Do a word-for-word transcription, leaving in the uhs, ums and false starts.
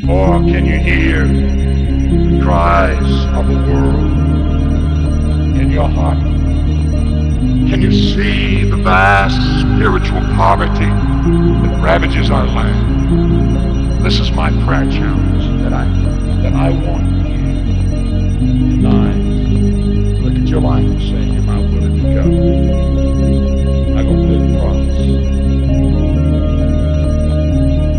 Or can you hear the cries of the world in your heart? Can you see the vast spiritual poverty that ravages our land? This is my prayer challenge that I that I want you tonight. Look at your life and say, am I willing to go?